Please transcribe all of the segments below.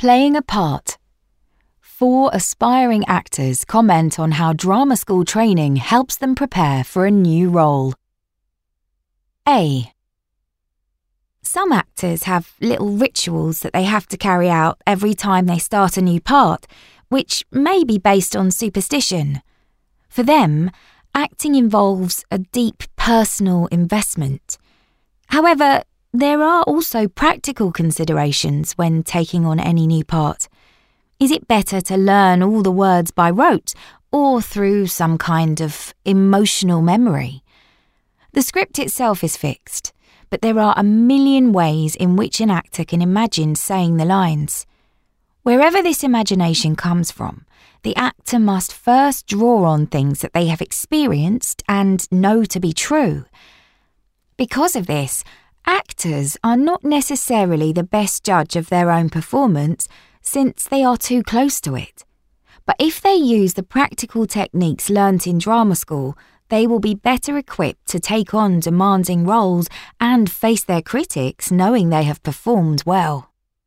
Playing a part. 4 aspiring actors comment on how drama school training helps them prepare for a new role. A. Some actors have little rituals that they have to carry out every time they start a new part, which may be based on superstition. For them, acting involves a deep personal investment. However, there are also practical considerations when taking on any new part. Is it better to learn all the words by rote or through some kind of emotional memory? The script itself is fixed, but there are a million ways in which an actor can imagine saying the lines. Wherever this imagination comes from, the actor must first draw on things that they have experienced and know to be true. Because of this, actors are not necessarily the best judge of their own performance since they are too close to it. But if they use the practical techniques learnt in drama school, they will be better equipped to take on demanding roles and face their critics knowing they have performed well.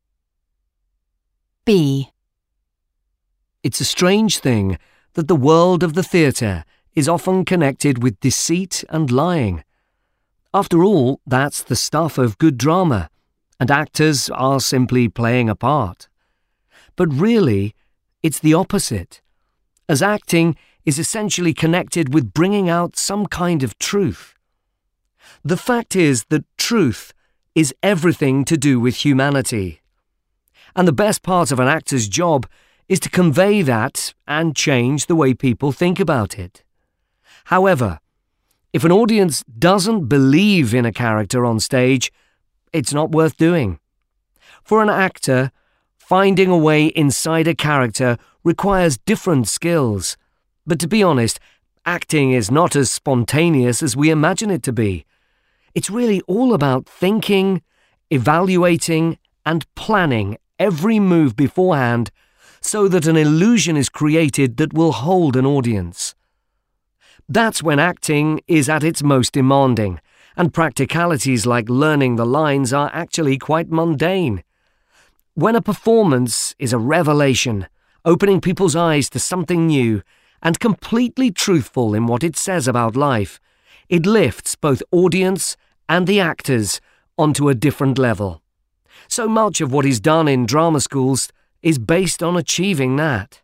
B. It's a strange thing that the world of the theatre is often connected with deceit and lying. After all, that's the stuff of good drama, and actors are simply playing a part. But really, it's the opposite, as acting is essentially connected with bringing out some kind of truth. The fact is that truth is everything to do with humanity. And the best part of an actor's job is to convey that and change the way people think about it. However, if an audience doesn't believe in a character on stage, it's not worth doing. For an actor, finding a way inside a character requires different skills. But to be honest, acting is not as spontaneous as we imagine it to be. It's really all about thinking, evaluating, and planning every move beforehand so that an illusion is created that will hold an audience. That's when acting is at its most demanding, and practicalities like learning the lines are actually quite mundane. When a performance is a revelation, opening people's eyes to something new, and completely truthful in what it says about life, it lifts both audience and the actors onto a different level. So much of what is done in drama schools is based on achieving that.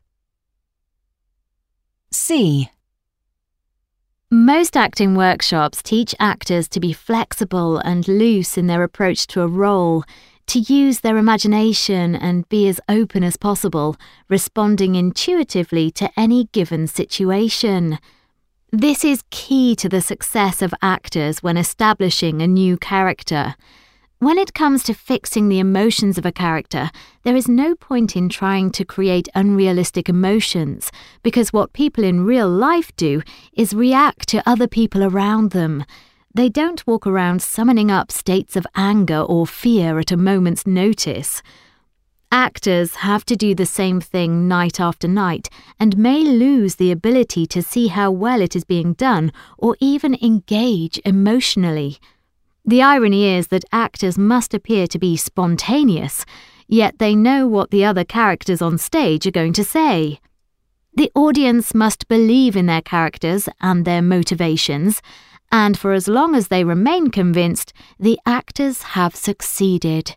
C. Most acting workshops teach actors to be flexible and loose in their approach to a role, to use their imagination and be as open as possible, responding intuitively to any given situation. This is key to the success of actors when establishing a new character. When it comes to fixing the emotions of a character, there is no point in trying to create unrealistic emotions, because what people in real life do is react to other people around them. They don't walk around summoning up states of anger or fear at a moment's notice. Actors have to do the same thing night after night and may lose the ability to see how well it is being done or even engage emotionally. The irony is that actors must appear to be spontaneous, yet they know what the other characters on stage are going to say. The audience must believe in their characters and their motivations, and for as long as they remain convinced, the actors have succeeded.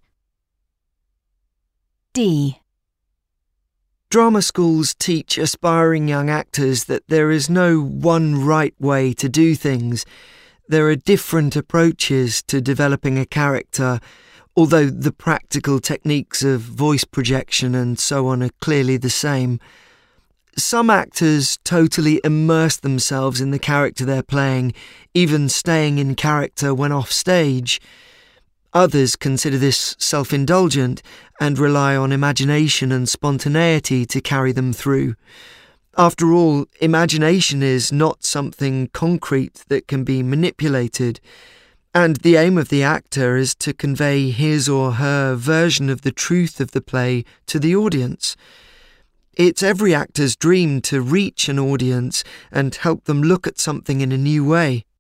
D. Drama schools teach aspiring young actors that there is no one right way to do things. There are different approaches to developing a character, although the practical techniques of voice projection and so on are clearly the same. Some actors totally immerse themselves in the character they're playing, even staying in character when off stage. Others consider this self-indulgent and rely on imagination and spontaneity to carry them through. After all, imagination is not something concrete that can be manipulated, and the aim of the actor is to convey his or her version of the truth of the play to the audience. It's every actor's dream to reach an audience and help them look at something in a new way.